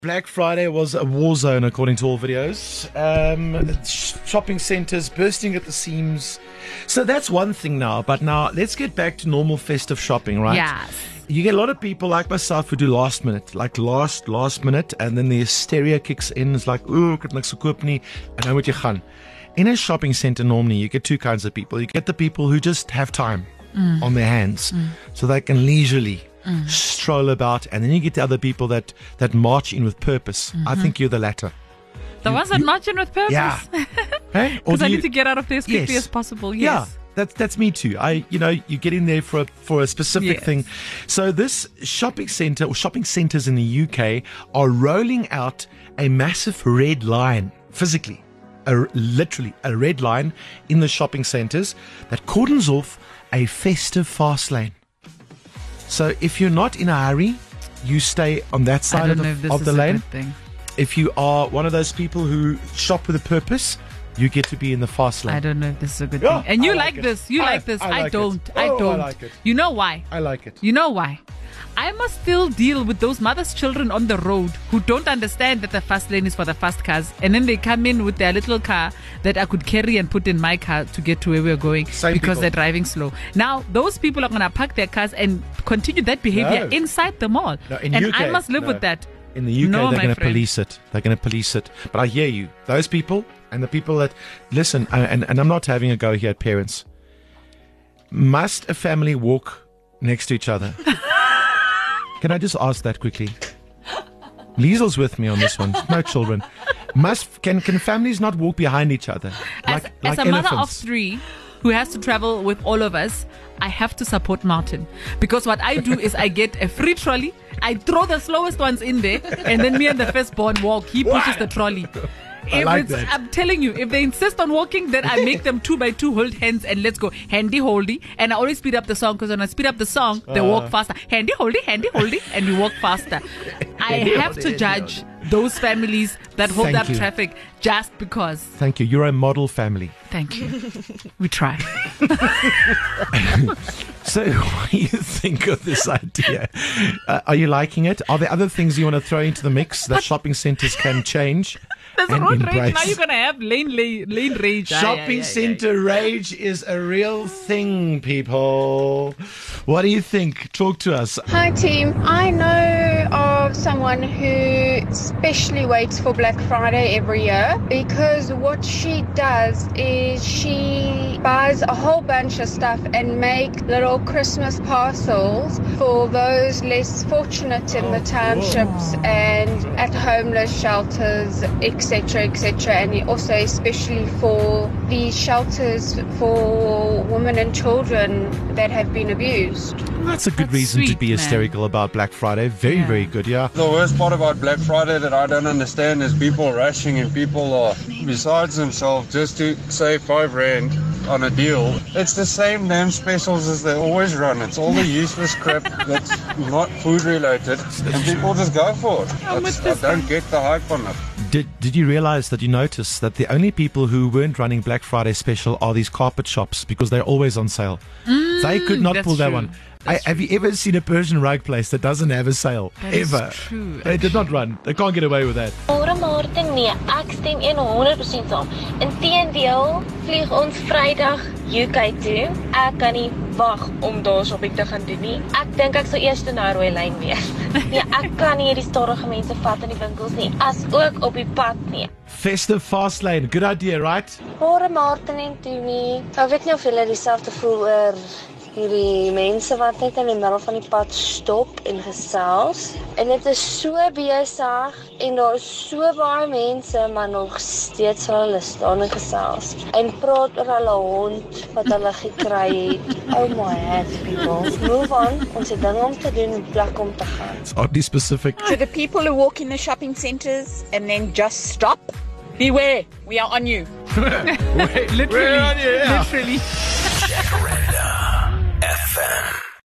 Black Friday was a war zone, according to all videos. Shopping centres bursting at the seams. So that's one thing now. But now let's get back to normal festive shopping, right? Yes. You get a lot of people like myself who do last minute, like last minute, and then the hysteria kicks in. It's like, ooh, ek het niks gekoop nie, en nou moet jy gaan. In a shopping centre, normally you get two kinds of people. You get the people who just have time on their hands, so they can leisurely stroll about, and then you get the other people that march in with purpose. I think you're the latter. The ones that march in with purpose. Yeah. Hey? Because I need to get out of there as quickly as possible. Yes. Yeah. That's me too. You get in there for a specific thing. So this shopping centre or shopping centres in the UK are rolling out a massive red line, physically, literally a red line in the shopping centres that cordons off a festive fast lane. So if you're not in a hurry, you stay on that side of the lane. If you are one of those people who shop with a purpose, you get to be in the fast lane. I don't know if this is a good thing. And you like this. You like this. I don't. I like it. You know why? I like it. You know why? I must still deal with those mothers' children on the road who don't understand that the fast lane is for the fast cars, and then they come in with their little car that I could carry and put in my car to get to where we're going because they're driving slow. Now, those people are going to park their cars and continue that behavior inside the mall. No, in and UK, I must live with that. In the UK, they're going to police it. They're going to police it. But I hear you. Those people and the people that listen, and I'm not having a go here at parents. Must a family walk next to each other? Can I just ask that quickly? Liesel's with me on this one. No children. Can families not walk behind each other? As a mother of three who has to travel with all of us, I have to support Martin. Because what I do is I get a free trolley, I throw the slowest ones in there, and then me and the firstborn walk. He pushes the trolley. I'm telling you, if they insist on walking, then I make them 2 by 2 hold hands and let's go handy holdy. And I always speed up the song because when I speed up the song, they walk faster. Handy holdy, and we walk faster. I have to judge those families that hold up traffic just because. Thank you. You're a model family. Thank you. We try. So, what do you think of this idea? Are you liking it? Are there other things you want to throw into the mix that shopping centres can change? There's a road rage. Now you're going to have lane rage. Shopping centre rage is a real thing, people. What do you think? Talk to us. Hi, team. I know of someone who specially waits for Black Friday every year because what she does is she buys a whole bunch of stuff and make little Christmas parcels for those less fortunate in the townships and at homeless shelters, etc., etc., and also especially for the shelters for women and children that have been abused. That's a good reason to be hysterical about Black Friday. Very, very good, yeah. The worst part about Black Friday that I don't understand is people rushing and people are besides themselves just to save R5 on a deal. It's the same damn specials as they always run. It's all the useless crap that's not food related and people just go for it. I don't get the hype on it. Did you realize that you noticed that the only people who weren't running Black Friday special are these carpet shops because they're always on sale? They could not pull that one. Have you ever seen a Persian rug place that doesn't have a sale? Ever? True. They did not run. They can't get away with that. Môre Martin, nee, ek stem 100% saam. Inteendeel, vlieg ons Vrydag UK toe. Ek kan nie wag om daar shopping te gaan doen nie. Ek dink ek sou eers na rooi lyn wees. Nee, ek kan nie hierdie stadige mense vat in die winkels nie, as ook op die pad nie. Festive fast lane. Good idea, right? Môre Martin en Tumi. Ek weet nie of julle dieselfde voel oor hierdie mense wat net in die middel van die pad stop en gesels. En dit is so besig en daar is so baie mense maar nog steeds hulle staan en gesels. En praat oor hulle hond wat hulle gekry het. Oh my head, people. Move on. Ons het dinge om te doen en plek om te gaan. It's oddly specific. To the people who walk in the shopping centres and then just stop, beware, we are on you. Literally. Jacaranda FM.